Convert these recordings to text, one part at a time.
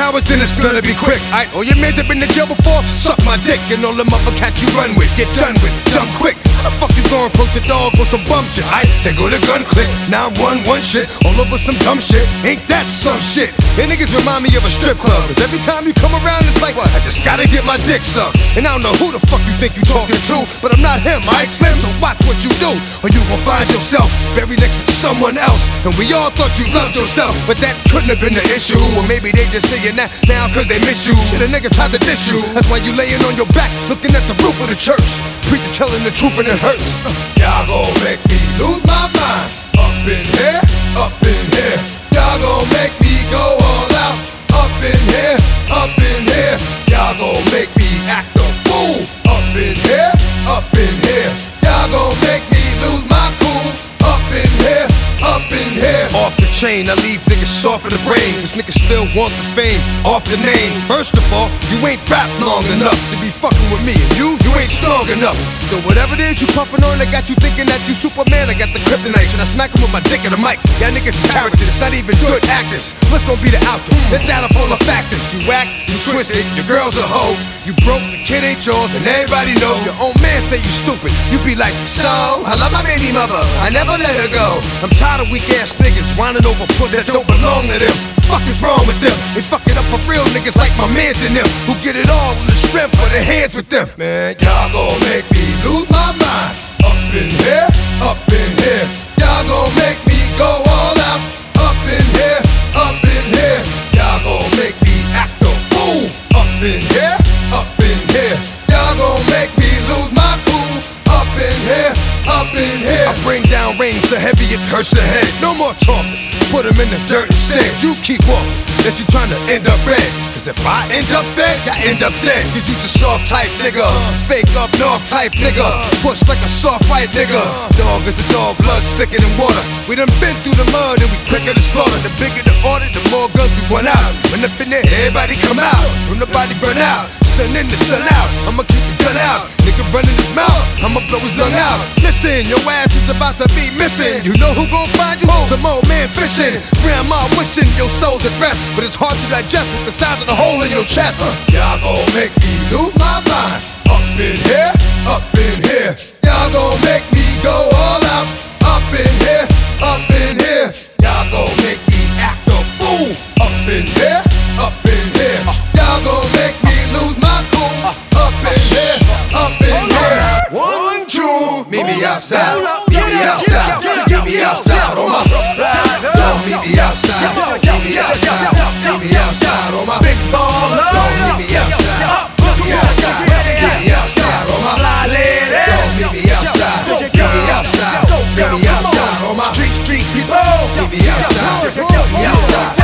cowards, then it's gonna be quick. All your mans have been to jail before, suck my dick. And all them other cats you run with, get done with, dumb quick. How the fuck you gon' approach the dog with some bum shit? They go to gun click, 911 shit, all over some dumb shit. Ain't that some shit? And niggas remind me of a strip club, cause every time you come around it's like, what? I just gotta get my dick sucked. And I don't know who the fuck you think you talking to, but I'm not him, Ike Slim, so watch what you do, or you gon' find yourself buried next to someone else. And we all thought you loved yourself, but that couldn't have been the issue. Or maybe they just saying that now cause they miss you. Shit, a nigga tried to diss you, that's why you laying on your back looking at the roof of the church. Preacher telling the truth and it hurts. Y'all gon' make me lose my mind. Up in here, up in here. Y'all gon' make me go all out. Up in here, up in here. Y'all gon' make me act a fool. Up in here, up in here. Y'all gon' make me lose my cool. Up in here, up in here. Off the chain, I leave niggas soft in the brain. Cause niggas still want the fame, off the name. First of all, you ain't rap long enough to be fucking with me. And you ain't strong enough. So whatever it is you puffin' on, I got you thinking that you Superman. I got the kryptonite. Should I smack him with my dick in the mic? Y'all niggas is characters, it's not even good actors. What's gonna be the outcome? Let's add up all the factors. You whack, you twisted, your girl's a hoe. You broke, the kid ain't yours, and everybody know. Your own man say you stupid. You be like, so, I love my baby mother, I never let her go. I'm tired of weak ass niggas whining over foot that don't belong to them. Fuck is wrong with them? They fuck it up for real niggas like my mans and them, who get it all on the strength for their hands with them. Man, y'all gon' make me lose my mind. Up in here, up in here. Y'all gon' make me go all out. Up in here, up in here. Y'all gon' make me act a fool. Up in here, up in here. Y'all gon' make me lose my cool. Up in here, up in here. I bring down rain so heavy it hurts the head. No more talking, put him in the dirt instead. You keep walking, that you tryna end up red. Cause if I end up fed, I end up dead. Cause you the soft type nigga, fake up north type nigga, push like a soft white nigga. Dog is a dog, blood thicker than water. We done been through the mud and we quicker to slaughter. The bigger the order, the more guns we run out. When up in there, everybody come out. When the body burn out, sun in the sun out. I'ma keep the gun out. Nigga running his mouth, I'ma blow his lung out. Listen, your ass is about to be missing. You know who gon' find you? Some old man fishing. Grandma wishing your soul's at rest, but it's hard to digest with the size of the hole in your chest. Y'all gon' make me lose my mind. Up in here, up in here. Y'all gon' make me go all out. Up in here, up in here. Y'all gon' make me act a fool. Up in here, up in here. Y'all gon' make me lose my cool. Up in here, up in here. 1, 2, meet me outside. Meet me outside. Meet me outside on my. Don't meet me outside. Meet me outside. Meet me outside on my big baller. Don't meet me outside. Meet me outside. Meet me outside on my fly lady. Don't meet me outside. Meet me outside. Meet me outside on my street people. Meet me outside. Meet me outside.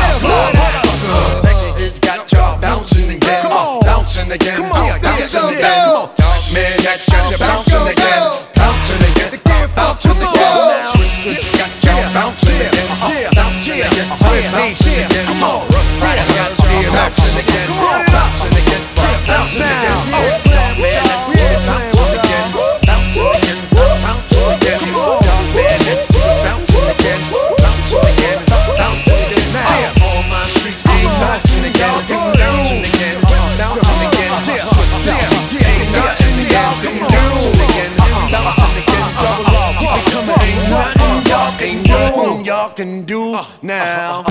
It's got y'all bouncing again, bouncing again, bouncing again. Man, that's got you bouncing again, bouncing again, bouncing again. It's got y'all bouncing again, bouncing again, bouncing again. Come on, right? I got you bouncing again, bouncing again, bouncing again. Man, that's bouncing again, bouncing again, bouncing again. Man, that's bouncing again, bouncing again, bouncing again. All my streets ain't bouncing again, bouncing again, bouncing again. Ain't nothing y'all can do. Bouncing again, double up. Ain't nothing y'all can do now.